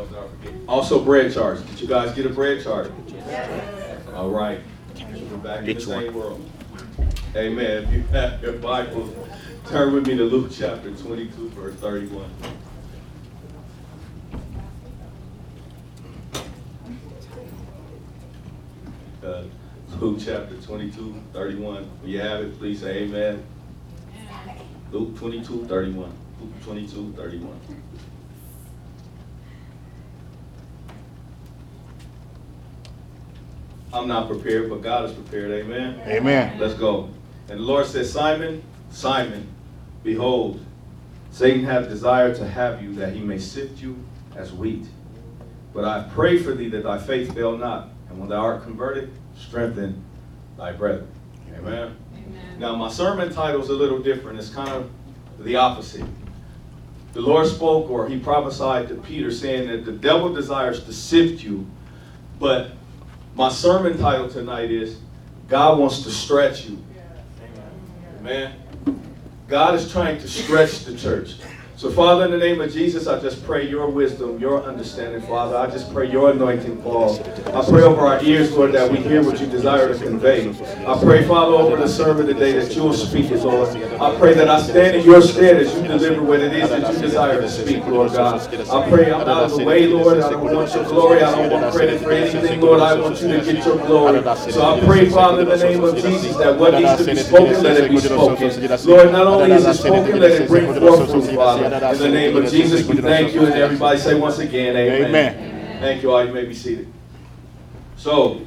Also, bread charts. Did you guys get a bread chart? Yes. All right. We're back in the same world. Amen. If you have your Bibles, turn with me to Luke chapter 22, verse 31. Luke chapter 22, 31. When you have it, please say amen. Luke 22, 31. Luke 22, 31. I'm not prepared, but God is prepared. Amen? Amen. Let's go. And the Lord says, Simon, Simon, behold, Satan hath desired to have you, that he may sift you as wheat. But I pray for thee that thy faith fail not. And when thou art converted, strengthen thy brethren. Amen? Amen. Now, my sermon title is a little different. It's kind of the opposite. The Lord spoke, or he prophesied to Peter, saying that the devil desires to sift you, but my sermon title tonight is, God wants to stretch you. Amen. God is trying to stretch the church. So, Father, in the name of Jesus, I just pray your wisdom, your understanding, Father. I just pray your anointing fall. I pray over our ears, Lord, that we hear what you desire to convey. I pray, Father, over the sermon today that you will speak it, Lord. I pray that I stand in your stead as you deliver what it is that you desire to speak, Lord God. I pray I'm out of the way, Lord. I don't want your glory. I don't want credit for anything, Lord. I want you to get your glory. So I pray, Father, in the name of Jesus, that what needs to be spoken, let it be spoken. Lord, not only is it spoken, let it bring forth fruit, Father. In the name of Jesus, we thank you, and everybody say once again, amen. Amen. Thank you all. You may be seated. So,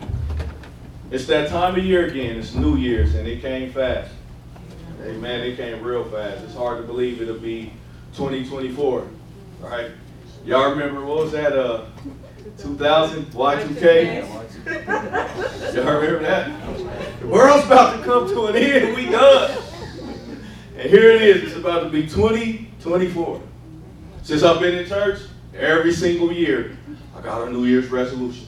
it's that time of year again. It's New Year's, and it came fast. Amen. It came real fast. It's hard to believe it'll be 2024. All right? Y'all remember, what was that, 2000, Y2K? Y'all remember that? The world's about to come to an end. We done. And here it is. It's about to be 2024. Since I've been in church, every single year, I got a New Year's resolution.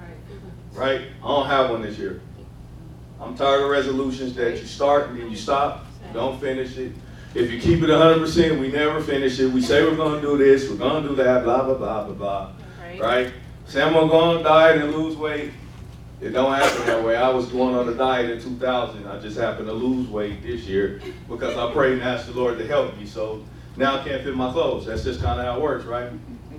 Right? I don't have one this year. I'm tired of resolutions that you start and then you stop. You don't finish it. If you keep it 100%, we never finish it. We say we're going to do this, we're going to do that, blah, blah, blah, blah, blah. Right? Say I'm going to go on a diet and lose weight. It don't happen that way. I was going on a diet in 2000. I just happened to lose weight this year because I prayed and asked the Lord to help me. So now I can't fit my clothes. That's just kind of how it works, right?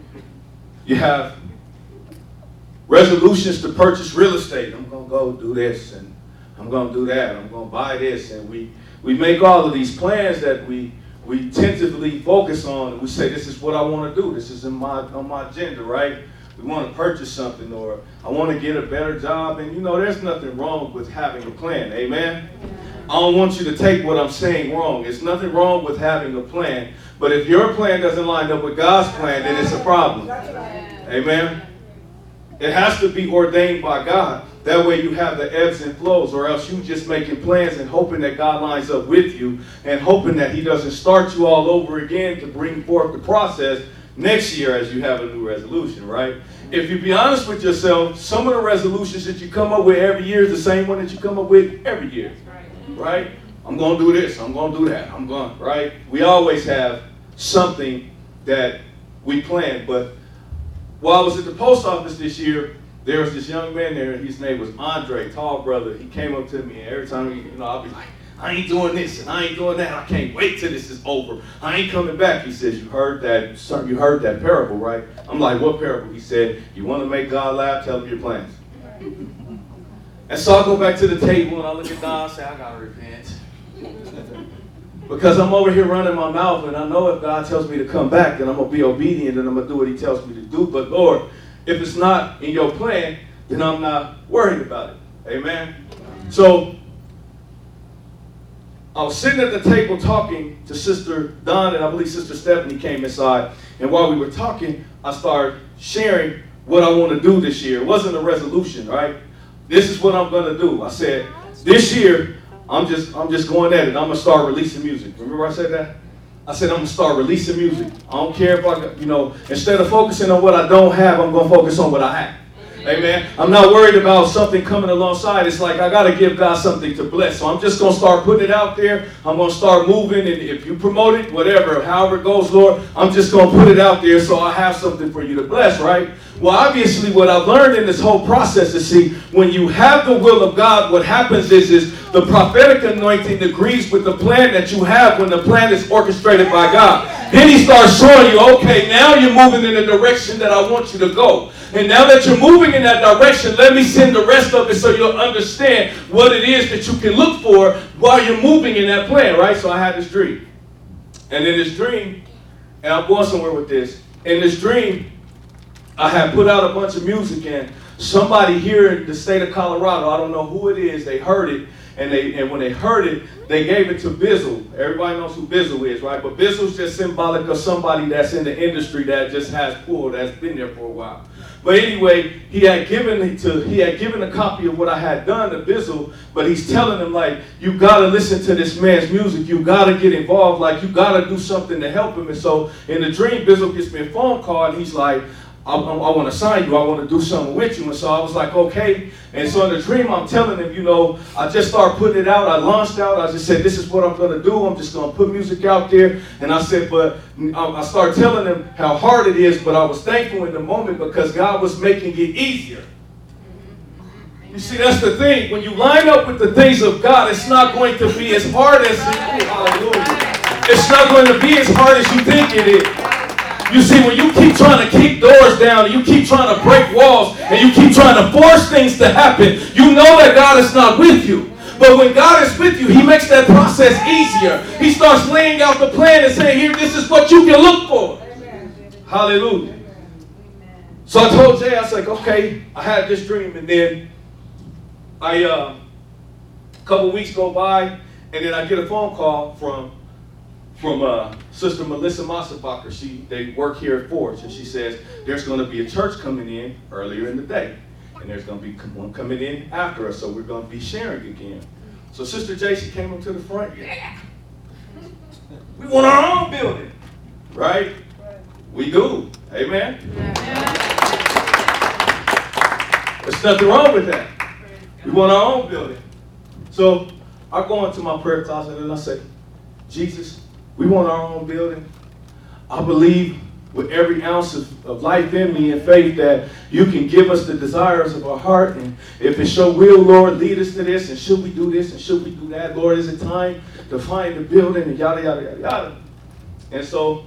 You have resolutions to purchase real estate. I'm going to go do this and I'm going to do that. I'm going to buy this. And we make all of these plans that we tentatively focus on. And we say, this is what I want to do. This is on my agenda, right? We want to purchase something, or I want to get a better job. And you know, there's nothing wrong with having a plan. Amen? I don't want you to take what I'm saying wrong. There's nothing wrong with having a plan. But if your plan doesn't line up with God's plan, then it's a problem. Amen? It has to be ordained by God. That way you have the ebbs and flows, or else you just making plans and hoping that God lines up with you and hoping that he doesn't start you all over again to bring forth the process next year as you have a new resolution, right? If you be honest with yourself, some of the resolutions that you come up with every year is the same one that you come up with every year, right? I'm going to do this. I'm going to do that. Right? We always have something that we plan. But while I was at the post office this year, there was this young man there. His name was Andre, tall brother. He came up to me, and every time, I'll be like, I ain't doing this and I ain't doing that. I can't wait till this is over. I ain't coming back. He says, you heard that parable, right? I'm like, what parable? He said, you want to make God laugh? Tell him your plans. And so I go back to the table and I look at God and say, I got to repent. Because I'm over here running my mouth, and I know if God tells me to come back, then I'm going to be obedient and I'm going to do what he tells me to do. But Lord, if it's not in your plan, then I'm not worried about it. Amen? So I was sitting at the table talking to Sister Dawn, and I believe Sister Stephanie came inside. And while we were talking, I started sharing what I want to do this year. It wasn't a resolution, right? This is what I'm going to do. I said, this year, I'm just going at it. I'm going to start releasing music. Remember I said that? I said, I'm going to start releasing music. I don't care if instead of focusing on what I don't have, I'm going to focus on what I have. Amen. I'm not worried about something coming alongside. It's like I got to give God something to bless. So I'm just going to start putting it out there. I'm going to start moving. And if you promote it, whatever, however it goes, Lord, I'm just going to put it out there so I have something for you to bless, right? Well, obviously, what I've learned in this whole process is, see, when you have the will of God, what happens is the prophetic anointing agrees with the plan that you have when the plan is orchestrated by God. Then he starts showing you, okay, now you're moving in the direction that I want you to go. And now that you're moving in that direction, let me send the rest of it so you'll understand what it is that you can look for while you're moving in that plan, right? So I had this dream. And in this dream, and I'm going somewhere with this, in this dream, I had put out a bunch of music, and somebody here in the state of Colorado, I don't know who it is, they heard it, and when they heard it, they gave it to Bizzle. Everybody knows who Bizzle is, right? But Bizzle's just symbolic of somebody that's in the industry that just has pull, that's been there for a while. But anyway, he had given a copy of what I had done to Bizzle, but he's telling him, like, you got to listen to this man's music. You got to get involved. Like, you got to do something to help him. And so in the dream, Bizzle gets me a phone call, and he's like, I want to sign you. I want to do something with you. And so I was like, okay. And so in the dream, I'm telling him, you know, I just started putting it out. I launched out. I just said, this is what I'm going to do. I'm just going to put music out there. And I said, but I started telling him how hard it is. But I was thankful in the moment because God was making it easier. You see, that's the thing. When you line up with the things of God, it's not going to be as hard as it's not going to be as hard as you think it is. You see, when you keep trying to kick doors down, and you keep trying to break walls, and you keep trying to force things to happen, you know that God is not with you. But when God is with you, he makes that process easier. He starts laying out the plan and saying, here, this is what you can look for. Amen. Hallelujah. Amen. So I told Jay, I was like, okay, I had this dream, and then a couple weeks go by, and then I get a phone call from Sister Melissa Massabacher. They work here at Forge, and she says there's going to be a church coming in earlier in the day, and there's going to be one coming in after us, so we're going to be sharing again. So Sister J, she came up to the front. Yeah, we want our own building, right? We do. Amen. There's nothing wrong with that. We want our own building. So I go into my prayer closet and I say, Jesus, we want our own building. I believe with every ounce of life in me and faith that you can give us the desires of our heart. And if it's your will, Lord, lead us to this. And should we do this? And should we do that? Lord, is it time to find the building? And yada, yada, yada, yada. And so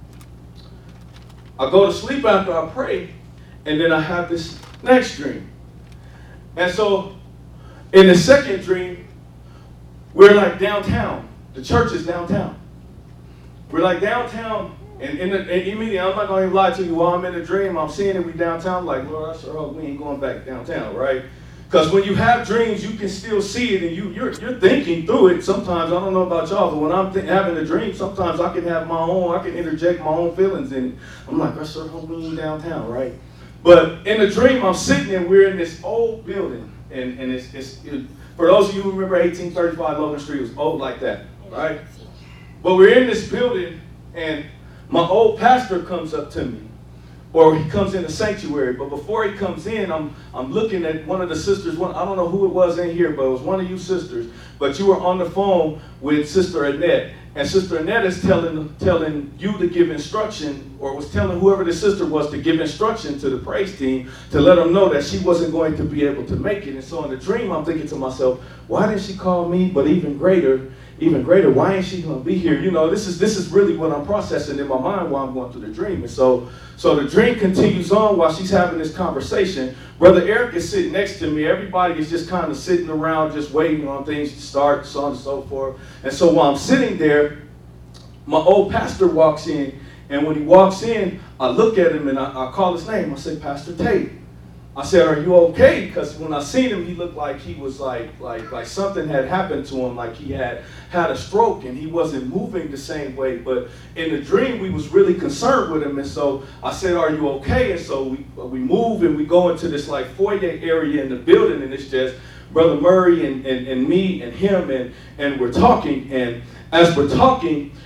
I go to sleep after I pray. And then I have this next dream. And so in the second dream, we're like downtown. The church is downtown. We're like downtown, and immediately, I'm not going to even lie to you, while I'm in a dream, I'm seeing it, we downtown, I'm like, Lord, I sure hope we ain't going back downtown, right? Because when you have dreams, you can still see it, and you're thinking through it sometimes. I don't know about y'all, but when I'm having a dream, sometimes I can have I can interject my own feelings in it. I'm like, I sure hope we ain't downtown, right? But in the dream, I'm sitting there, we're in this old building, and it's for those of you who remember 1835 Logan Street, it was old like that, right? But we're in this building, and my old pastor comes up to me, or he comes in the sanctuary. But before he comes in, I'm looking at one of the sisters. I don't know who it was in here, but it was one of you sisters. But you were on the phone with Sister Annette, and Sister Annette is telling you to give instruction, or was telling whoever the sister was to give instruction to the praise team to let them know that she wasn't going to be able to make it. And so in the dream, I'm thinking to myself, why didn't she call me? But even greater, why ain't she going to be here? You know, this is really what I'm processing in my mind while I'm going through the dream. And so the dream continues on while she's having this conversation. Brother Eric is sitting next to me. Everybody is just kind of sitting around, just waiting on things to start, so on and so forth. And so while I'm sitting there, my old pastor walks in. And when he walks in, I look at him and I call his name. I say, Pastor Tate. I said, are you okay? Because when I seen him, he looked like he was like something had happened to him, like he had a stroke and he wasn't moving the same way. But in the dream, we was really concerned with him. And so I said, are you okay? And so we move and we go into this like foyer area in the building, and it's just Brother Murray and me and him, and we're talking. And as we're talking,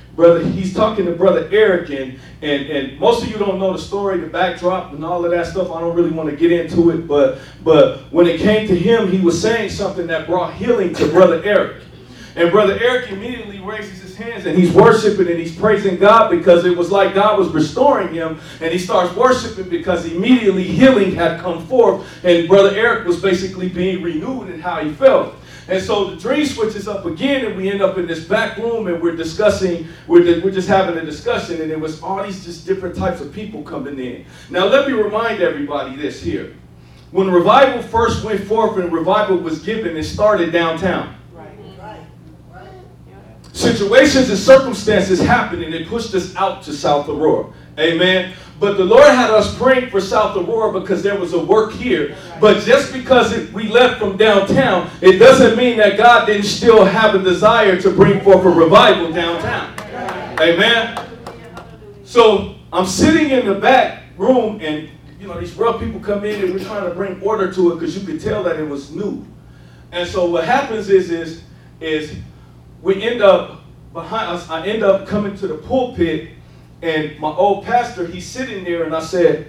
brother, he's talking to Brother Eric, and most of you don't know the story, the backdrop, and all of that stuff. I don't really want to get into it, but when it came to him, he was saying something that brought healing to Brother Eric. And Brother Eric immediately raises his hands and he's worshiping and he's praising God because it was like God was restoring him. And he starts worshiping because immediately healing had come forth. And Brother Eric was basically being renewed in how he felt. And so the dream switches up again and we end up in this back room and we're discussing, we're just having a discussion, and it was all these just different types of people coming in. Now let me remind everybody this here. When revival first went forth and revival was given, it started downtown. Situations and circumstances happened and it pushed us out to South Aurora. Amen. But the Lord had us praying for South Aurora because there was a work here. But just because we left from downtown, it doesn't mean that God didn't still have a desire to bring forth a revival downtown. Amen. So I'm sitting in the back room and these rough people come in and we're trying to bring order to it because you could tell that it was new. And so what happens is we end up behind us. I end up coming to the pulpit, and my old pastor, he's sitting there, and I said,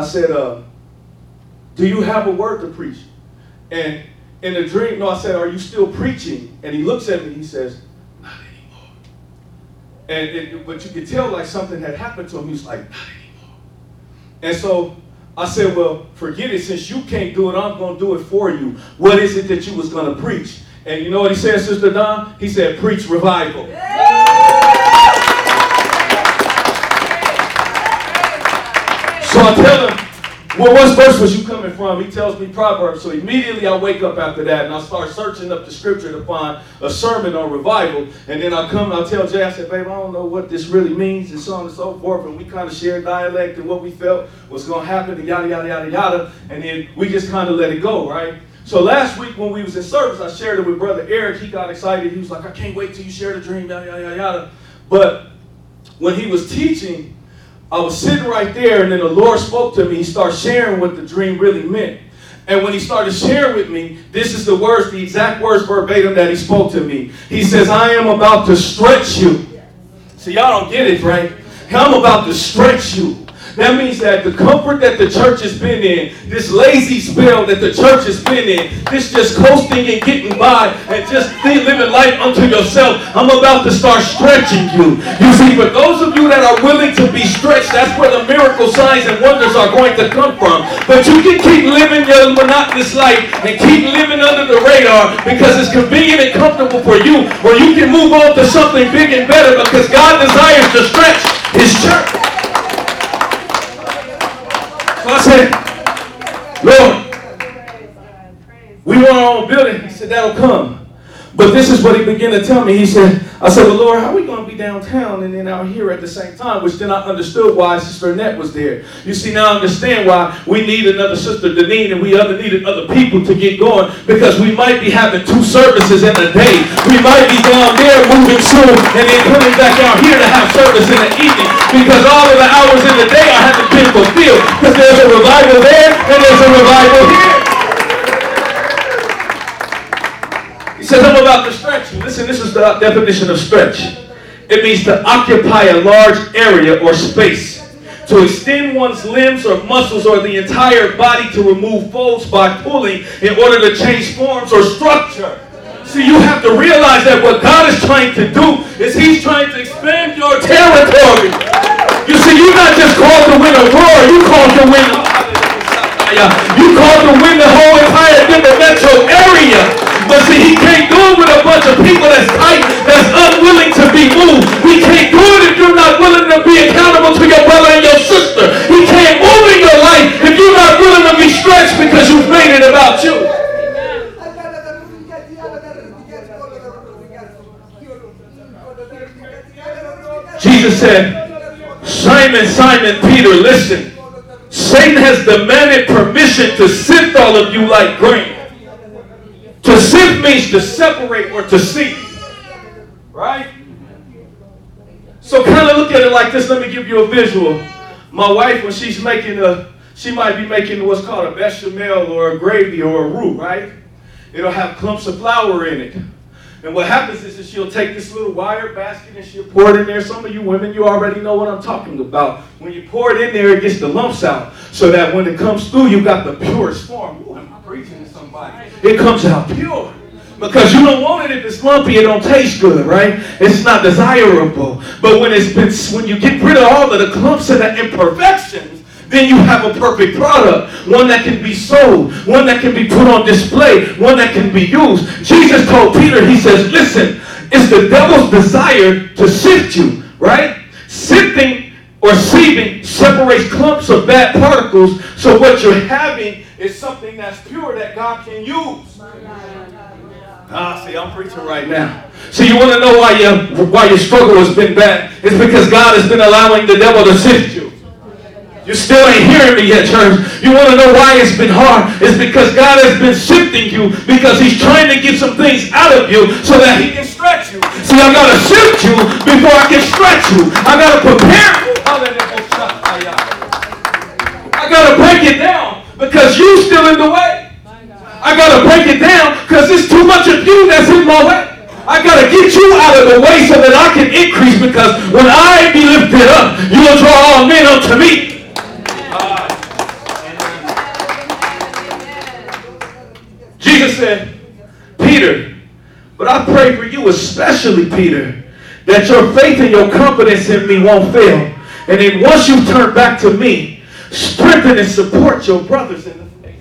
do you have a word to preach? And in the dream, I said, are you still preaching? And he looks at me, he says, not anymore. But you could tell like something had happened to him. He was like, not anymore. And so I said, well, forget it. Since you can't do it, I'm going to do it for you. What is it that you was going to preach? And you know what he said, Sister Don? He said, preach revival. So I tell him, well, what verse was you coming from? He tells me Proverbs. So immediately I wake up after that and I start searching up the scripture to find a sermon on revival. And then I'll tell Jay, I said, babe, I don't know what this really means, and so on and so forth. And we kind of shared dialect and what we felt was going to happen, and yada, yada, yada, yada. And then we just kind of let it go, right? So last week when we was in service, I shared it with Brother Eric. He got excited. He was like, I can't wait till you share the dream, yada, yada, yada, yada. But when he was teaching, I was sitting right there, and then the Lord spoke to me. He started sharing what the dream really meant. And when he started sharing with me, this is the words, the exact words verbatim that he spoke to me. He says, I am about to stretch you. See, y'all don't get it, right? I'm about to stretch you. That means that the comfort that the church has been in, this lazy spell that the church has been in, this just coasting and getting by and just living life unto yourself, I'm about to start stretching you. You see, for those of you that are willing to be stretched, that's where the miracle signs and wonders are going to come from. But you can keep living your monotonous life and keep living under the radar because it's convenient and comfortable for you, or you can move on to something big and better because God desires to stretch His church. So I said, Lord, we want our own building. He said, that'll come. But this is what he began to tell me. He said, I said, well, Lord, how are we going to be downtown and then out here at the same time? Which then I understood why Sister Annette was there. You see, now I understand why we need another Sister Deneen and we needed other people to get going, because we might be having 2 services in a day. We might be down there moving soon and then coming back out here to have service in the evening because all of the hours in the day I haven't been fulfilled, because there's a revival there and there's a revival here. He says, I'm about to stretch you. Listen, this is the definition of stretch. It means to occupy a large area or space, to extend one's limbs or muscles or the entire body, to remove folds by pulling in order to change forms or structure. See, you have to realize that what God is trying to do is He's trying to expand your territory. You see, you're not just called to win a war, you called to win. You called to win the whole entire Denver metro area. But see, He can't do it with a bunch of people that's tight, that's unwilling to be moved. We can't do it if you're not willing to be accountable to your brother and your sister. He can't move in your life if you're not willing to be stretched because you've made it about you. Jesus said, Simon, Simon Peter, listen. Satan has demanded permission to sift all of you like grain. To sift means to separate or to seek. Right? So kind of look at it like this. Let me give you a visual. My wife, when she's making she might be making what's called a bechamel or a gravy or a roux, right? It'll have clumps of flour in it. And And what happens is she'll take this little wire basket and she'll pour it in there. Some of you women, you already know what I'm talking about. When you pour it in there, it gets the lumps out. So that when it comes through, you got the purest form. Ooh, am I preaching to somebody? It comes out pure. Because you don't want it if it's lumpy, it don't taste good, right? It's not desirable. But when you get rid of all of the clumps and the imperfections, then you have a perfect product. One that can be sold. One that can be put on display. One that can be used. Jesus told Peter, he says, listen, it's the devil's desire to sift you, right? Sifting or sieving separates clumps of bad particles. So what you're having is something that's pure that God can use. See, I'm preaching right now. So you want to know why your struggle has been bad? It's because God has been allowing the devil to sift you. You still ain't hearing me yet, church. You want to know why it's been hard? It's because God has been sifting you because he's trying to get some things out of you so that he can stretch you. See, I got to sift you before I can stretch you. I got to prepare you. I got to break it down because you're still in the way. I got to break it down because there's too much of you that's in my way. I got to get you out of the way so that I can increase because when I be lifted up, you'll draw all men unto me. Jesus said, Peter, but I pray for you especially, Peter, that your faith and your confidence in me won't fail. And then once you turn back to me, strengthen and support your brothers in the faith.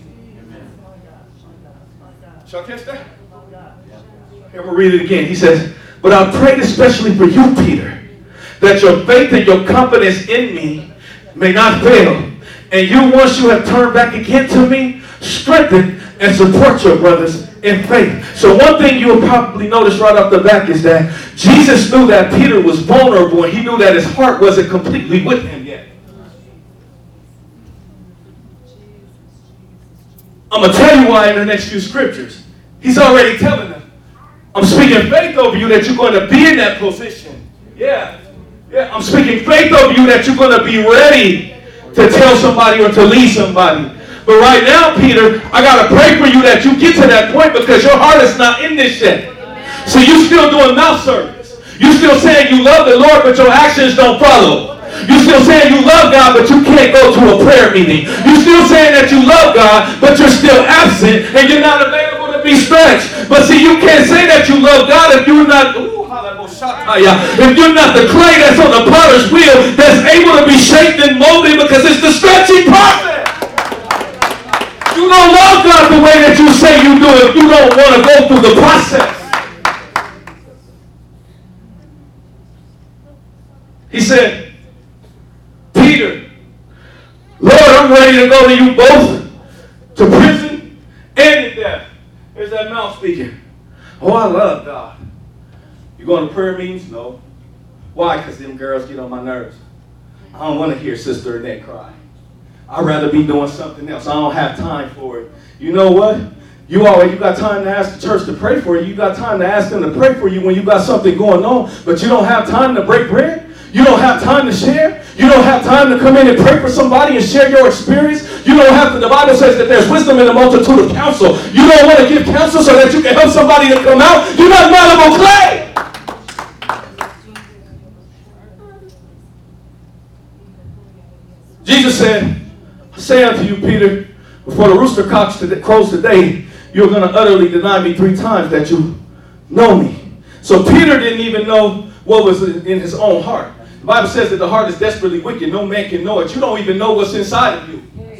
Shall I catch that? Here, I'm going to read it again. He says, but I prayed especially for you, Peter, that your faith and your confidence in me may not fail. And you, once you have turned back again to me, strengthen and support your brothers in faith. So one thing you'll probably notice right off the back is that Jesus knew that Peter was vulnerable and he knew that his heart wasn't completely with him yet. I'm going to tell you why in the next few scriptures. He's already telling them, I'm speaking faith over you that you're going to be in that position. Yeah, I'm speaking faith over you that you're going to be ready to tell somebody or to lead somebody. But right now, Peter, I got to pray for you that you get to that point because your heart is not in this yet. So you still doing mouth service. You still saying you love the Lord, but your actions don't follow. You still saying you love God, but you can't go to a prayer meeting. You still saying that you love God, but you're still absent and you're not available to be stretched. But see, you can't say that you love God if you're not... if you're not the clay that's on the potter's wheel that's able to be shaped and molded because it's the stretching process. You don't love God the way that you say you do if you don't want to go through the process. He said, Peter, Lord, I'm ready to go to you both to prison and to death. There's that mouth speaking. Oh, I love God. You going to prayer meetings? No. Why? Because them girls get on my nerves. I don't want to hear Sister Annette cry. I'd rather be doing something else. I don't have time for it. You know what? You got time to ask the church to pray for you. You got time to ask them to pray for you when you got something going on, but you don't have time to break bread. You don't have time to share. You don't have time to come in and pray for somebody and share your experience. You don't have to. The Bible says that there's wisdom in the multitude of counsel. You don't want to give counsel so that you can help somebody to come out. You're not malleable clay. Jesus said, I say unto you, Peter, before the rooster crows today, you're going to utterly deny me 3 times that you know me. So Peter didn't even know what was in his own heart. The Bible says that the heart is desperately wicked. No man can know it. You don't even know what's inside of you.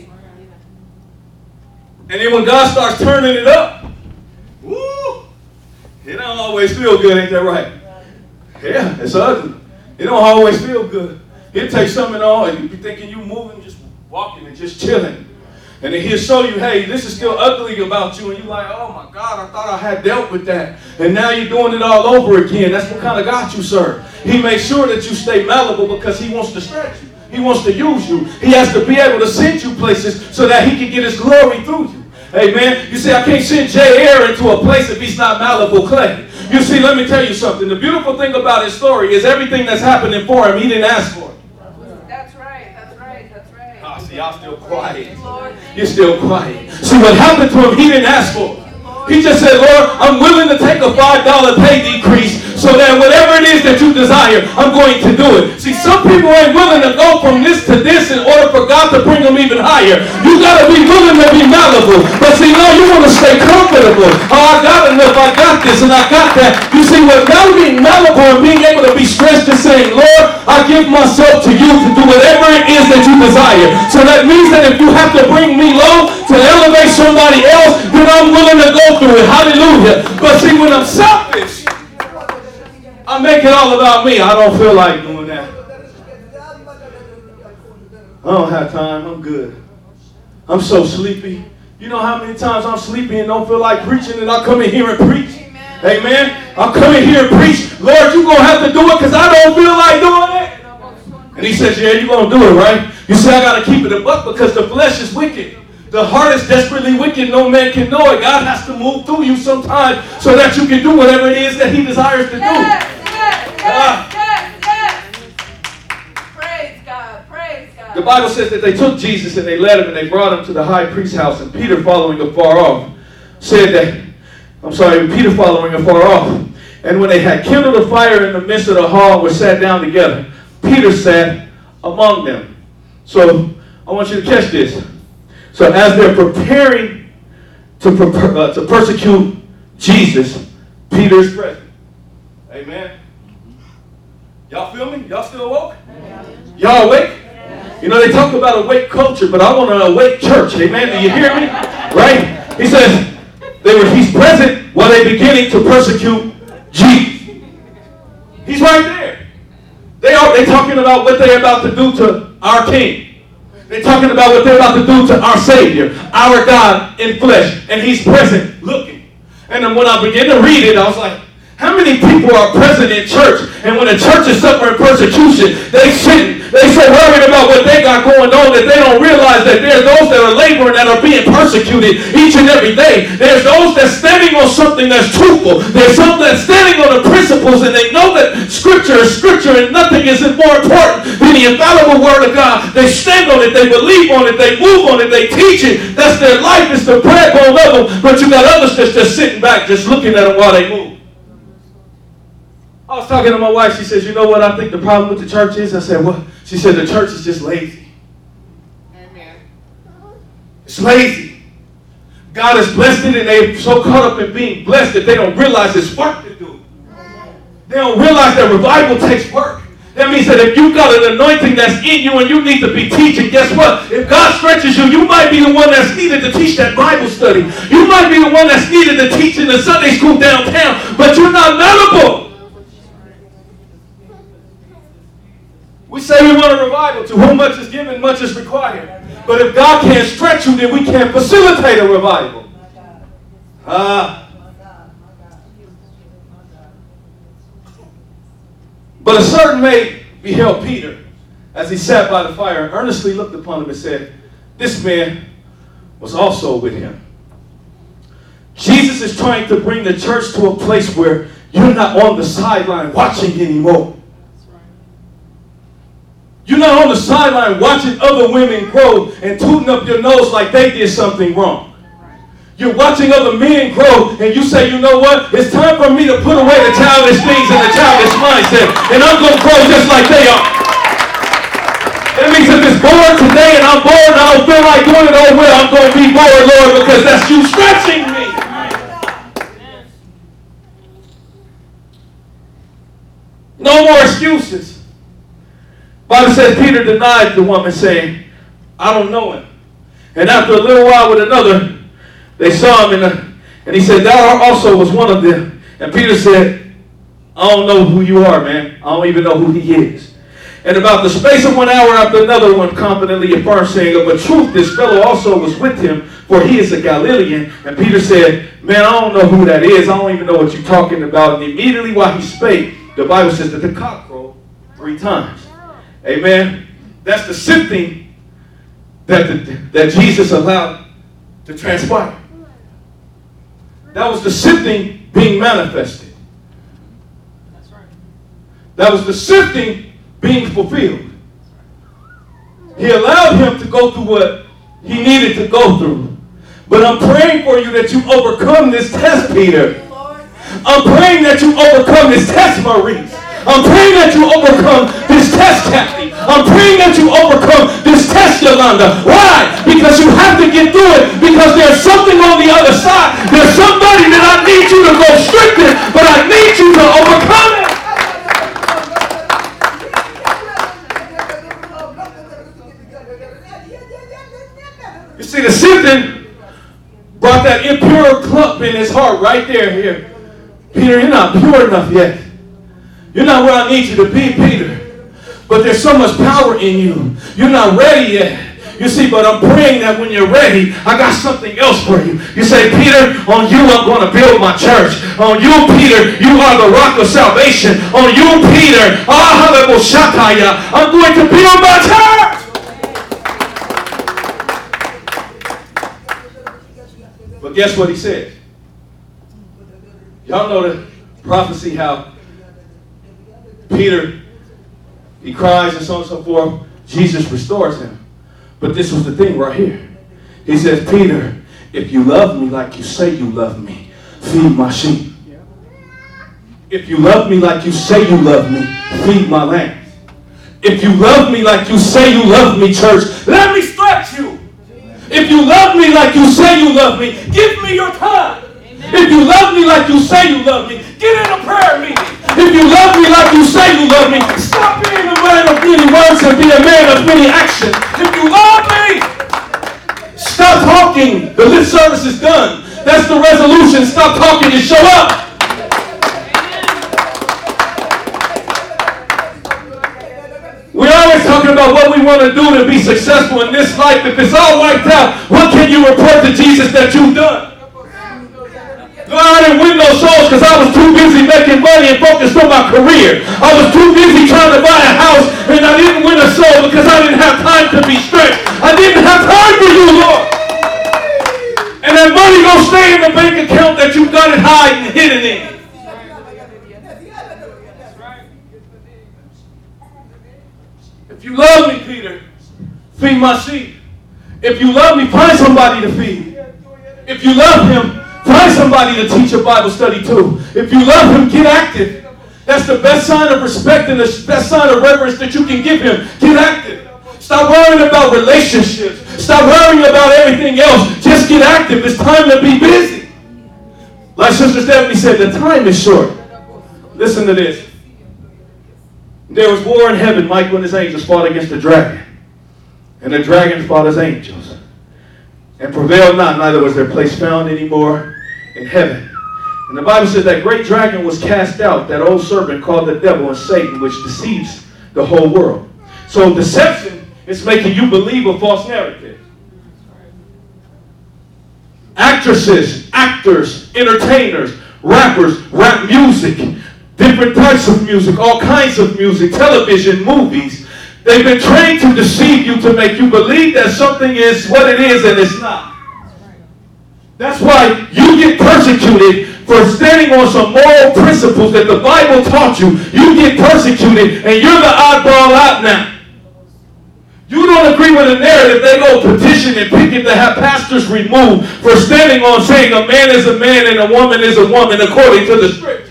And then when God starts turning it up, woo, it don't always feel good, ain't that right? Yeah, it's ugly. It don't always feel good. He'll take something on and you be thinking you moving, just walking and just chilling. And then he'll show you, hey, this is still ugly about you. And you're like, oh my God, I thought I had dealt with that. And now you're doing it all over again. That's what kind of God you serve. He makes sure that you stay malleable because he wants to stretch you. He wants to use you. He has to be able to send you places so that he can get his glory through you. Amen. You see, I can't send J.R. into a place if he's not malleable clay. You see, let me tell you something. The beautiful thing about his story is everything that's happening for him, he didn't ask for it. That's right. That's right. That's right. See, y'all still quiet. You're still quiet. See, what happened to him, he didn't ask for it. He just said, Lord, I'm willing to take a $5 pay decrease so that whatever it is that you desire, I'm going to do it. See, some people ain't willing to go from this to this in order for God to bring them even higher. You got to be willing to be malleable. But see, no, you want to stay comfortable. Oh, I got enough, I got this, and I got that. You see, without being malleable and being able to be stretched and saying, Lord, I give myself to you to do whatever it is that you desire. So that means that if you have to bring me low to elevate somebody else, then I'm willing to go through it. Hallelujah. But see, when I'm selfish, I make it all about me. I don't feel like doing that. I don't have time. I'm good. I'm so sleepy. You know how many times I'm sleepy and don't feel like preaching, and I come in here and preach? Amen. I'll come in here and preach. Lord, you're going to have to do it because I don't feel like doing it. And he says, yeah, you're going to do it, right? You say, I got to keep it a buck because the flesh is wicked. The heart is desperately wicked. No man can know it. God has to move through you sometimes so that you can do whatever it is that he desires to do. Yes. Praise God. Praise God. The Bible says that they took Jesus and they led him and they brought him to the high priest's house. And Peter, following afar off, Peter following afar off. And when they had kindled a fire in the midst of the hall and were sat down together, Peter sat among them. So I want you to catch this. So as they're preparing to persecute Jesus, Peter's present. Amen. Y'all feel me? Y'all still awoke? Y'all awake? You know, they talk about awake culture, but I want an awake church. Amen. Do you hear me? Right? He says he's present while they're beginning to persecute Jesus. He's right there. They're talking about what they're about to do to our King. They're talking about what they're about to do to our Savior, our God in flesh. And he's present looking. And then when I began to read it, I was like, how many people are present in church? And when the church is suffering persecution, they so worried about what they got going on that they don't realize that there's those that are laboring that are being persecuted each and every day. There's those that's standing on something that's truthful. There's some that's standing on the principles and they know that Scripture is Scripture and nothing is more important than the infallible Word of God. They stand on it, they believe on it, they move on it, they teach it. That's their life, it's the backbone of them. But you got others that's just sitting back, just looking at them while they move. I was talking to my wife. She says, you know what I think the problem with the church is? I said, what? She said, the church is just lazy. Amen. It's lazy. God has blessed it and they're so caught up in being blessed that they don't realize there's work to do. They don't realize that revival takes work. That means that if you've got an anointing that's in you and you need to be teaching, guess what? If God stretches you, you might be the one that's needed to teach that Bible study. You might be the one that's needed to teach in the Sunday school downtown, but you're not malleable. We say we want a revival. To whom much is given, much is required. But if God can't stretch you, then we can't facilitate a revival. But a certain maid beheld Peter as he sat by the fire and earnestly looked upon him and said, this man was also with him. Jesus is trying to bring the church to a place where you're not on the sideline watching anymore. You're not on the sideline watching other women grow and tooting up your nose like they did something wrong. You're watching other men grow and you say, you know what? It's time for me to put away the childish things and the childish mindset. And I'm going to grow just like they are. That means if it's bored today and I'm bored and I don't feel like doing it, oh well, I'm going to be bored, Lord, because that's you stretching me. No more excuses. Bible says Peter denied the woman, saying, I don't know him. And after a little while with another, they saw him and he said, thou also was one of them. And Peter said, I don't know who you are, man. I don't even know who he is. And about the space of 1 hour after another one confidently affirmed, saying, of a truth, this fellow also was with him, for he is a Galilean. And Peter said, man, I don't know who that is. I don't even know what you're talking about. And immediately while he spake, the Bible says that the cock crowed 3 times. Amen. That's the sifting that Jesus allowed to transpire. That was the sifting being manifested. That's right. That was the sifting being fulfilled. He allowed him to go through what he needed to go through. But I'm praying for you that you overcome this test, Peter. Lord. I'm praying that you overcome this test, Maurice. I'm praying that you overcome this test, Kathy. I'm praying that you overcome this test, Yolanda. Why? Because you have to get through it. Because there's something on the other side. There's somebody that I need you to go strengthen, but I need you to overcome it. You see, the sifting brought that impure clump in his heart right there. Here, Peter, you're not pure enough yet. You're not where I need you to be, Peter. But there's so much power in you. You're not ready yet. You see, but I'm praying that when you're ready, I got something else for you. You say, Peter, on you I'm going to build my church. On you, Peter, you are the rock of salvation. On you, Peter, I'm going to build my church. But guess what he said? Y'all know the prophecy how Peter, he cries and so on and so forth. Jesus restores him. But this was the thing right here. He says, Peter, if you love me like you say you love me, feed my sheep. If you love me like you say you love me, feed my lambs. If you love me like you say you love me, church, let me stretch you. If you love me like you say you love me, give me your time. If you love me like you say you love me, get in a prayer meeting. If you love me like you say you love me, stop being a man of many words and be a man of many actions. If you love me, stop talking. The lip service is done. That's the resolution. Stop talking and show up. We're always talking about what we want to do to be successful in this life. If it's all wiped out, what can you report to Jesus that you've done? No, I didn't win no souls because I was too busy making money and focused on my career. I was too busy trying to buy a house and I didn't win a soul because I didn't have time to be stretched. I didn't have time for you, Lord. And that money gonna stay in the bank account that you got it hiding and hidden in. If you love me, Peter, feed my sheep. If you love me, find somebody to feed. If you love him, find somebody to teach a Bible study to. If you love him, get active. That's the best sign of respect and the best sign of reverence that you can give him. Get active. Stop worrying about relationships. Stop worrying about everything else. Just get active. It's time to be busy. Like Sister Stephanie said, the time is short. Listen to this. There was war in heaven. Michael and his angels fought against the dragon. And the dragon fought his angels. And prevailed not, neither was their place found anymore in heaven. And the Bible says that great dragon was cast out, that old serpent called the devil and Satan, which deceives the whole world. So deception is making you believe a false narrative. Actresses, actors, entertainers, rappers, rap music, different types of music, all kinds of music, television, movies. They've been trained to deceive you, to make you believe that something is what it is and it's not. That's why you get persecuted for standing on some moral principles that the Bible taught you. You get persecuted and you're the oddball out now. You don't agree with the narrative, they go petition and picket to have pastors removed for standing on saying a man is a man and a woman is a woman according to the scripture.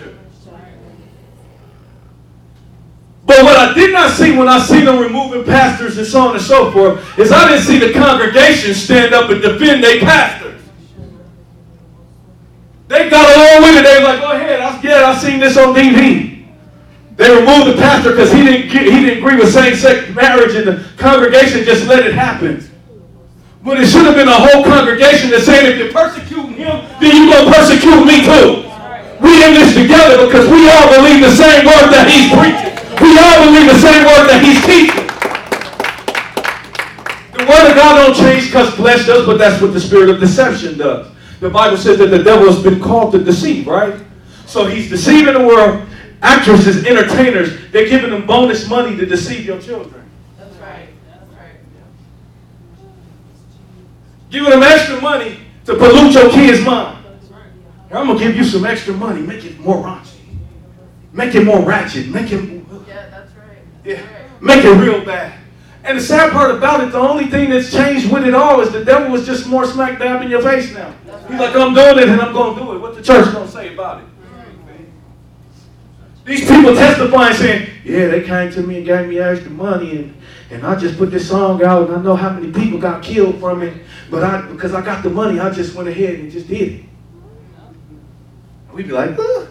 But what I did not see when I seen them removing pastors and so on and so forth is I didn't see the congregation stand up and defend their pastors. They got along with it. They were like, go ahead. I seen this on TV. They removed the pastor because he didn't agree with same-sex marriage, and the congregation just let it happen. But it should have been a whole congregation that said, if you're persecuting him, then you're going to persecute me too. We in this together because we all believe the same word that he's preaching. We all believe the same word that he's teaching. The word of God don't change because flesh does, but that's what the spirit of deception does. The Bible says that the devil has been called to deceive, right? So he's deceiving the world. Actresses, entertainers, they're giving them bonus money to deceive your children. That's right. That's right. Giving them extra money to pollute your kid's mind. I'm going to give you some extra money. Make it more raunchy. Make it more ratchet. Make it more... Yeah, that's right. Yeah. Make it real bad. And the sad part about it, the only thing that's changed with it all is the devil was just more smack dab in your face now. He's like, I'm doing it and I'm going to do it. What the church going to say about it? These people testifying saying, yeah, they came to me and gave me extra money and I just put this song out and I know how many people got killed from it. But because I got the money, I just went ahead and just did it. We'd be like, ugh.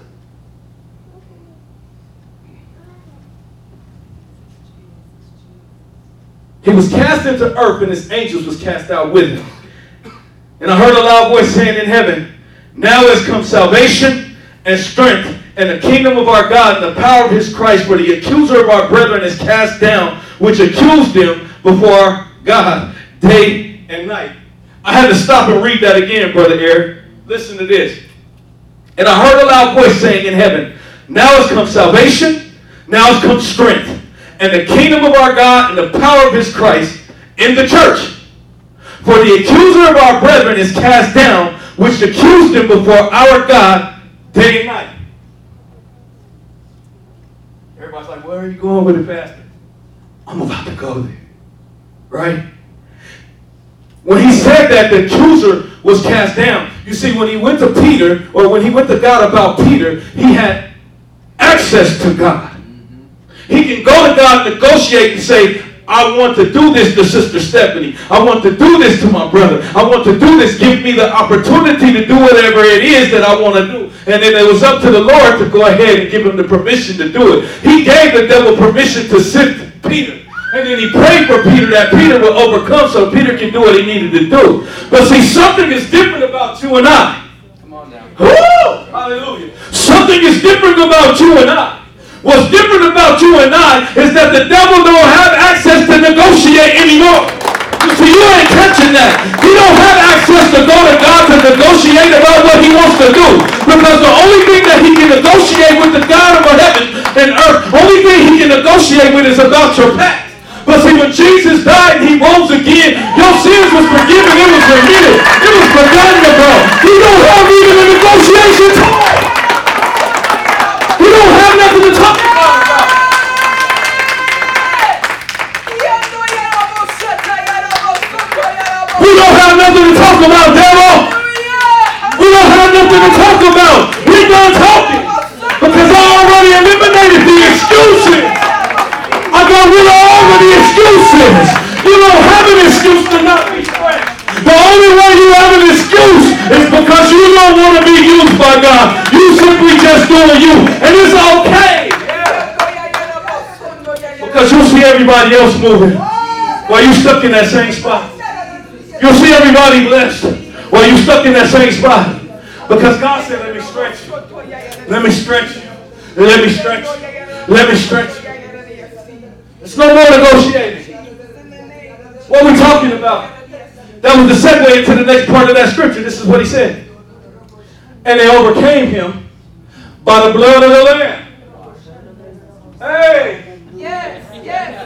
He was cast into earth and his angels was cast out with him. And I heard a loud voice saying in heaven, now has come salvation and strength and the kingdom of our God and the power of his Christ, for the accuser of our brethren is cast down, which accused them before God day and night. I had to stop and read that again, Brother Eric. Listen to this. And I heard a loud voice saying in heaven, now has come salvation, now has come strength, and the kingdom of our God and the power of his Christ in the church. For the accuser of our brethren is cast down, which accused them before our God day and night. Everybody's like, where are you going with it, Pastor? I'm about to go there. Right? When he said that, the accuser was cast down. You see, when he went to Peter, or when he went to God about Peter, he had access to God. He can go to God and negotiate and say, I want to do this to Sister Stephanie. I want to do this to my brother. I want to do this. Give me the opportunity to do whatever it is that I want to do. And then it was up to the Lord to go ahead and give him the permission to do it. He gave the devil permission to sift Peter. And then he prayed for Peter that Peter would overcome so Peter can do what he needed to do. But see, something is different about you and I. Come on now. Woo! Hallelujah. Something is different about you and I. What's different about you and I is that the devil don't have access to negotiate anymore. You see, you ain't catching that. He don't have access to go to God to negotiate about what he wants to do. Because the only thing that he can negotiate with the God of heaven and earth, only thing he can negotiate with is about your past. But see, when Jesus died and he rose again, your sins was forgiven, it was remitted, it was forgotten about. He don't have even a negotiation time. He don't have nothing to talk about. We don't have nothing to talk about, devil. We don't have nothing to talk about. We're done talking. Because I already eliminated the excuses. I got rid of all of the excuses. You don't have an excuse to not be friends. The only way you have an excuse is because you don't want to be used by God. You simply just doing you. And it's okay. Because you'll see everybody else moving while you stuck in that same spot. You'll see everybody blessed while you stuck in that same spot. Because God said, let me stretch you. Let me stretch you. Let me stretch you. Let me stretch you. There's no more negotiating. What are we talking about? That was the segue into the next part of that scripture. This is what he said. And they overcame him by the blood of the Lamb. Hey! Yes, yes,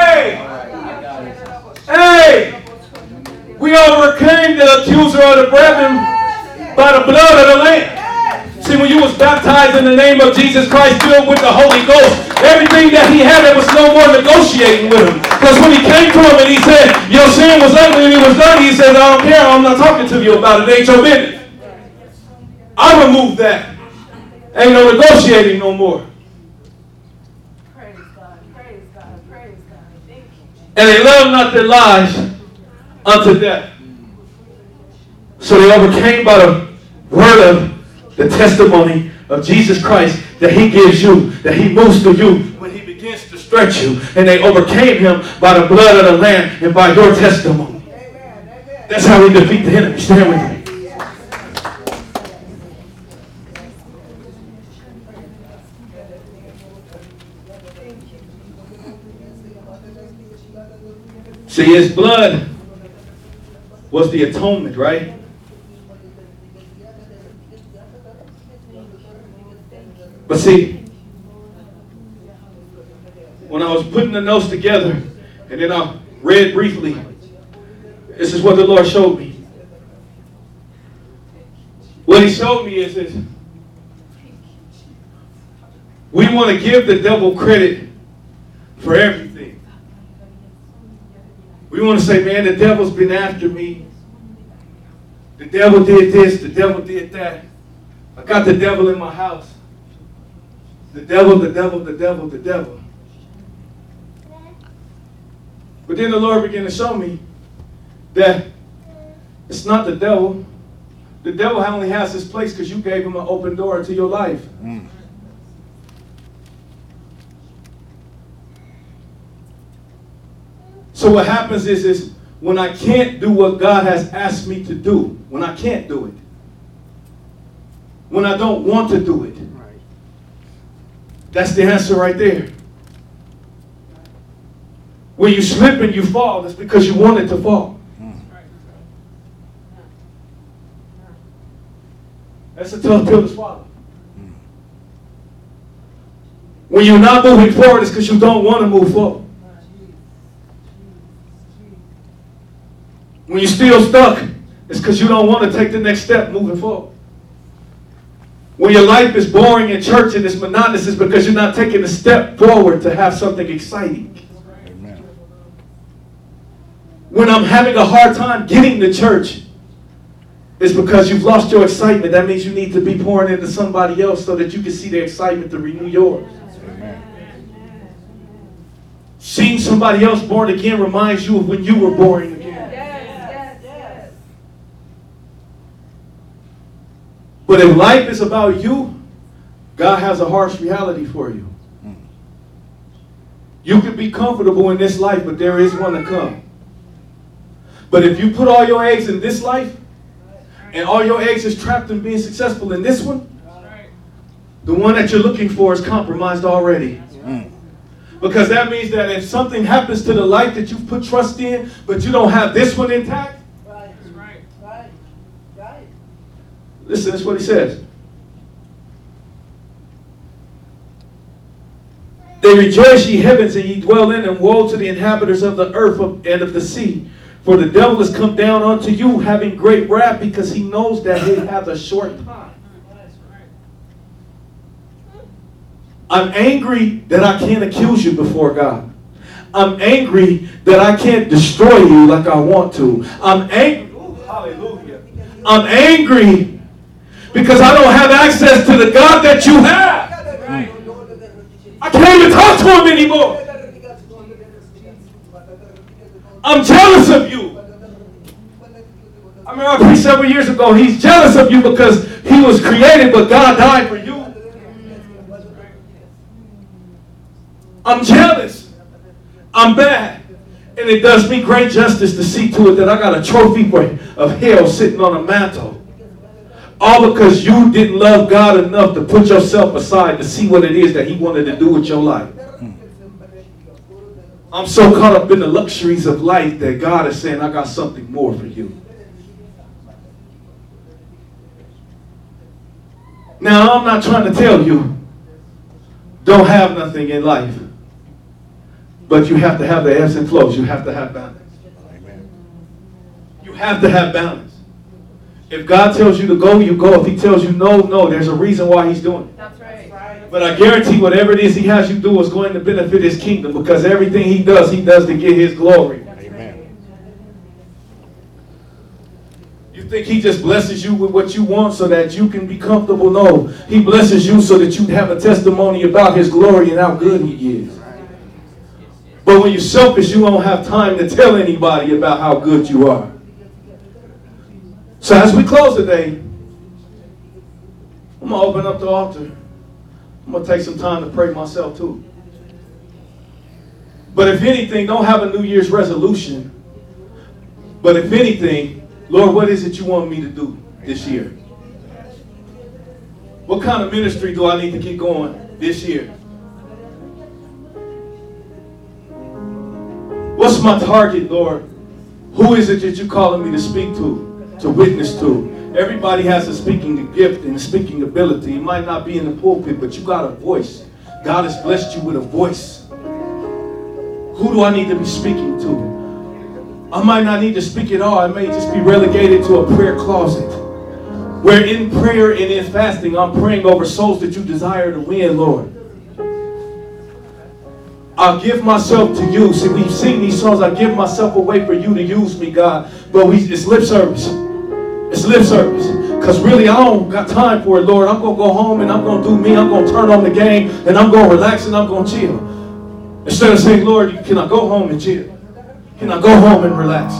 yes. Hey! Hey! We overcame the accuser of the brethren by the blood of the Lamb. See, when you was baptized in the name of Jesus Christ, filled with the Holy Ghost, everything that he had, there was no more negotiating with him. Because when he came to him and he said, your sin was ugly and it was dirty, he said, I don't care, I'm not talking to you about it, it ain't your business. I removed that. Ain't no negotiating no more. Praise God, praise God, praise God. Thank you. And they loved not their lives unto death. So they overcame by the word of the testimony of Jesus Christ that he gives you, that he moves through you when he begins to stretch you. And they overcame him by the blood of the Lamb and by your testimony. That's how we defeat the enemy. Stand with me. See, his blood was the atonement, right? But see, when I was putting the notes together, and then I read briefly, this is what the Lord showed me. What he showed me is this. We want to give the devil credit for everything. We want to say, man, the devil's been after me. The devil did this, the devil did that. I got the devil in my house. The devil, the devil, the devil, the devil. But then the Lord began to show me that it's not the devil. The devil only has his place because you gave him an open door into your life. So what happens is when I can't do what God has asked me to do, when I can't do it, when I don't want to do it, that's the answer right there. When you slip and you fall, it's because you wanted to fall. That's a tough pill to swallow. When you're not moving forward, it's because you don't want to move forward. When you're still stuck, it's because you don't want to take the next step moving forward. When your life is boring in church and it's monotonous, it's because you're not taking a step forward to have something exciting. Amen. When I'm having a hard time getting to church, it's because you've lost your excitement. That means you need to be pouring into somebody else so that you can see the excitement to renew yours. Amen. Seeing somebody else born again reminds you of when you were born again. But if life is about you, God has a harsh reality for you. You can be comfortable in this life, but there is one to come. But if you put all your eggs in this life, and all your eggs is trapped in being successful in this one, the one that you're looking for is compromised already. Because that means that if something happens to the life that you've put trust in, but you don't have this one intact, listen, that's what he says. They rejoice, ye heavens, and ye dwell in them. Woe to the inhabitants of the earth and of the sea. For the devil is come down unto you, having great wrath, because he knows that he hath a short time. I'm angry that I can't accuse you before God. I'm angry that I can't destroy you like I want to. I'm angry. Hallelujah. I'm angry because I don't have access to the God that you have. I can't even talk to him anymore. I'm jealous of you. I remember I preached several years ago. He's jealous of you because he was created, but God died for you. I'm jealous. I'm bad. And it does me great justice to see to it that I got a trophy of hell sitting on a mantle. All because you didn't love God enough to put yourself aside to see what it is that he wanted to do with your life. I'm so caught up in the luxuries of life that God is saying, I got something more for you. Now, I'm not trying to tell you, don't have nothing in life. But you have to have the ebbs and flows. You have to have balance. You have to have balance. If God tells you to go, you go. If he tells you no, no. There's a reason why he's doing it. That's right. But I guarantee whatever it is he has you do is going to benefit his kingdom, because everything he does to get his glory. Amen. You think he just blesses you with what you want so that you can be comfortable? No. He blesses you so that you have a testimony about his glory and how good he is. But when you're selfish, you don't have time to tell anybody about how good you are. So as we close today, I'm going to open up the altar. I'm going to take some time to pray myself too. But if anything, don't have a New Year's resolution. But if anything, Lord, what is it you want me to do this year? What kind of ministry do I need to get going this year? What's my target, Lord? Who is it that you're calling me to speak to witness to? Everybody has a speaking gift and a speaking ability. It might not be in the pulpit, but you got a voice. God has blessed you with a voice. Who do I need to be speaking to? I might not need to speak at all. I may just be relegated to a prayer closet, where in prayer and in fasting, I'm praying over souls that you desire to win, Lord. I'll give myself to you. See, we've seen these songs. I give myself away for you to use me, God. But it's lip service. It's lip service. Because really, I don't got time for it, Lord. I'm going to go home and I'm going to do me. I'm going to turn on the game and I'm going to relax and I'm going to chill. Instead of saying, Lord, can I go home and chill? Can I go home and relax?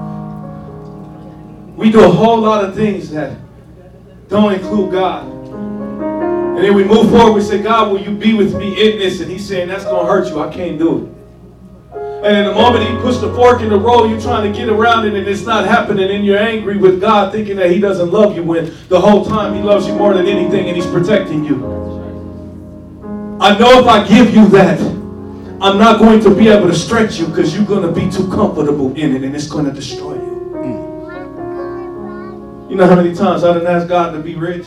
We do a whole lot of things that don't include God. And then we move forward, we say, God, will you be with me in this? And he's saying, that's going to hurt you. I can't do it. And in the moment he puts the fork in the roll, you're trying to get around it and it's not happening. And you're angry with God thinking that he doesn't love you when the whole time he loves you more than anything and he's protecting you. I know if I give you that, I'm not going to be able to stretch you because you're going to be too comfortable in it and it's going to destroy you. You know how many times I didn't ask God to be rich?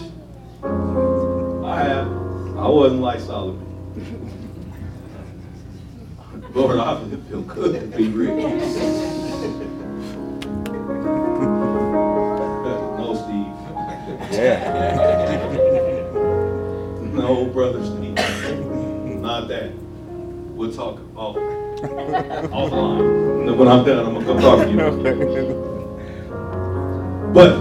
I have. I wasn't like Solomon. Lord, I feel good to be rich. No, Steve. Yeah. No, brother Steve. Not that. We'll talk offline. When I'm done, I'm going to come talk to you. But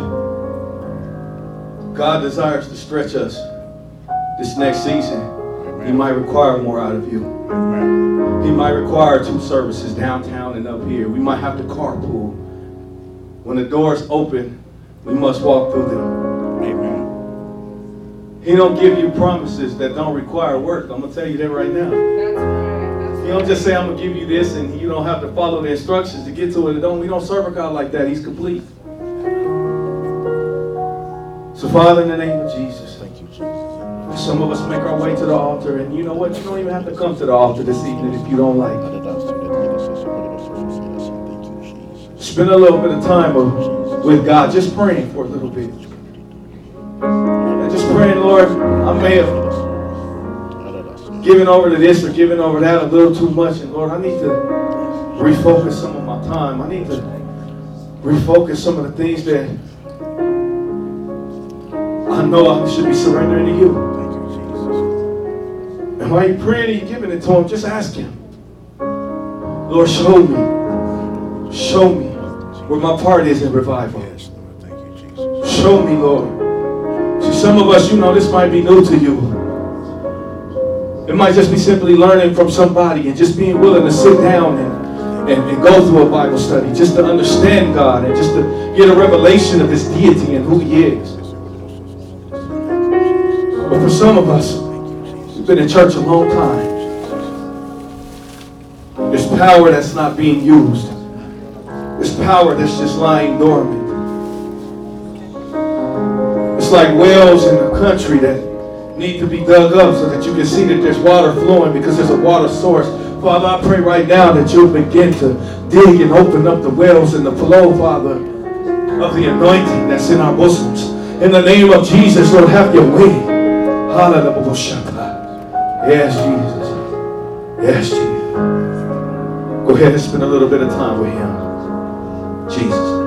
God desires to stretch us this next season. He might require more out of you. He might require 2 services downtown and up here. We might have to carpool. When the doors open, we must walk through them. Amen. He don't give you promises that don't require work. I'm going to tell you that right now. That's right. He don't just say, I'm going to give you this, and you don't have to follow the instructions to get to it. We don't serve a God like that. He's complete. So, Father, in the name of Jesus, Thank you, Jesus. some of us make our way to the altar, and you know what? You don't even have to come to the altar this evening if you don't like. Spend a little bit of time with God, just praying for a little bit. And just praying, Lord, I may have given over to this or given over that a little too much, and Lord, I need to refocus some of my time. I need to refocus some of the things that I know I should be surrendering to you. And while you're praying and you're giving it to him, just ask him, Lord, show me where my part is in revival. Show me, Lord. See, some of us, this might be new to you. It might just be simply learning from somebody and just being willing to sit down and go through a Bible study just to understand God and just to get a revelation of his deity and who he is. But for some of us, we've been in church a long time. There's power that's not being used. There's power that's just lying dormant. It's like wells in the country that need to be dug up so that you can see that there's water flowing because there's a water source. Father, I pray right now that you'll begin to dig and open up the wells and the flow, Father, of the anointing that's in our bosoms. In the name of Jesus, Lord, have your way. Yes, Jesus. Yes, Jesus. Go ahead and spend a little bit of time with him. Jesus.